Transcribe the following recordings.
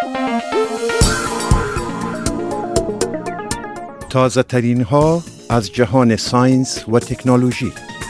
تازه ترین ها از جهان ساینس و تکنولوژی.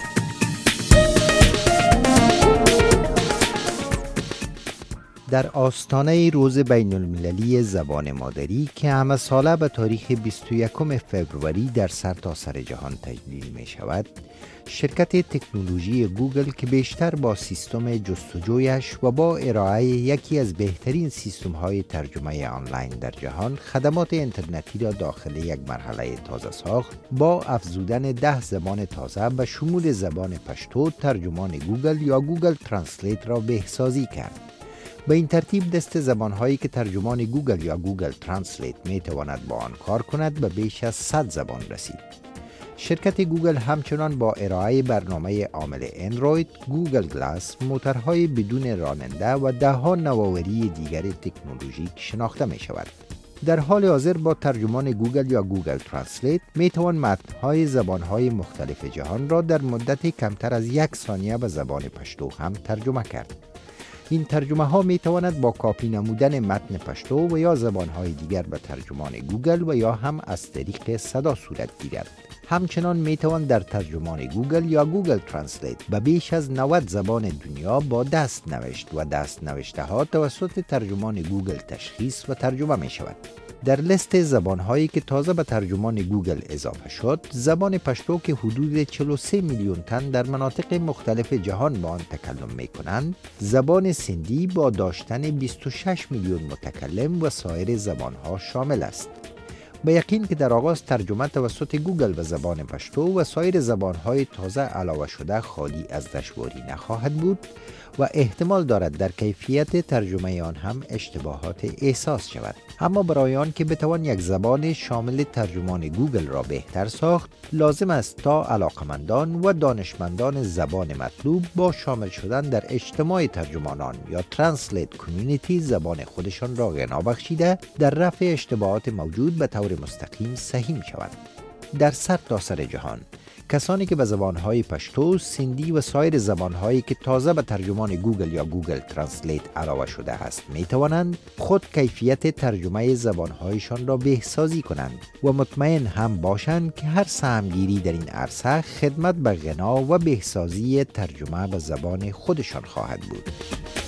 در آستانه روز بین المللی زبان مادری که همه ساله به تاریخ 21 فوریه در سرتاسر جهان تجلیل می شود، شرکت تکنولوژی گوگل که بیشتر با سیستم جستجویش و با ارائه یکی از بهترین سیستم های ترجمه آنلاین در جهان خدمات اینترنتی را داخل یک مرحله تازه ساخت، با افزودن 10 زبان تازه به شمول زبان پشتو ترجمان گوگل یا گوگل ترنسلیت را بهسازی کرد. به این ترتیب دست زبانهایی که ترجمان گوگل یا گوگل ترنسلیت می تواند با آن کار کند به بیش از 100 زبان رسید. شرکت گوگل همچنان با ارائه برنامه عامل اندروید، گوگل گلاس، موتورهای بدون راننده و ده‌ها نوآوری دیگر تکنولوژیک شناخته می شود. در حال حاضر با ترجمان گوگل یا گوگل ترنسلیت می توان متن‌های زبانهای مختلف جهان را در مدت کمتر از 1 ثانیه به زبان پشتو هم ترجمه کرد. این ترجمه ها می تواند با کاپی نمودن متن پشتو و یا زبان های دیگر به ترجمان گوگل و یا هم از طریق صدا صورت گیرد. همچنان می توان در ترجمان گوگل یا گوگل ترنسلیت به بیش از 90 زبان دنیا با دست نوشت و دست نوشته ها توسط ترجمان گوگل تشخیص و ترجمه می شود. در لیست زبان‌هایی که تازه به ترجمان گوگل اضافه شد، زبان پشتو که حدود 43 میلیون تن در مناطق مختلف جهان با آن تکلم می‌کنند، زبان سندی با داشتن 26 میلیون متکلم و سایر زبان‌ها شامل است. به یقین که در آغاز ترجمه توسط گوگل به زبان پشتو و سایر زبان‌های تازه علاوه شده خالی از دشواری نخواهد بود و احتمال دارد در کیفیت ترجمه آن هم اشتباهات احساس شود. اما برای آن که بتوان یک زبان شامل ترجمان گوگل را بهتر ساخت، لازم است تا علاقمندان و دانشمندان زبان مطلوب با شامل شدن در اجتماع ترجمانان یا ترنسلیت کمیونیتی زبان خودشان را غنا بخشیده در رفع اشتباهات موجود به طور مستقیم سهیم شوند. در سرتاسر جهان کسانی که به زبانهای پشتو، سندی و سایر زبانهایی که تازه به ترجمان گوگل یا گوگل ترنسلیت علاوه شده است می توانند خود کیفیت ترجمه زبانهایشان را بهسازی کنند و مطمئن هم باشند که هر سهمگیری در این عرصه خدمت به غنا و بهسازی ترجمه به زبان خودشان خواهد بود.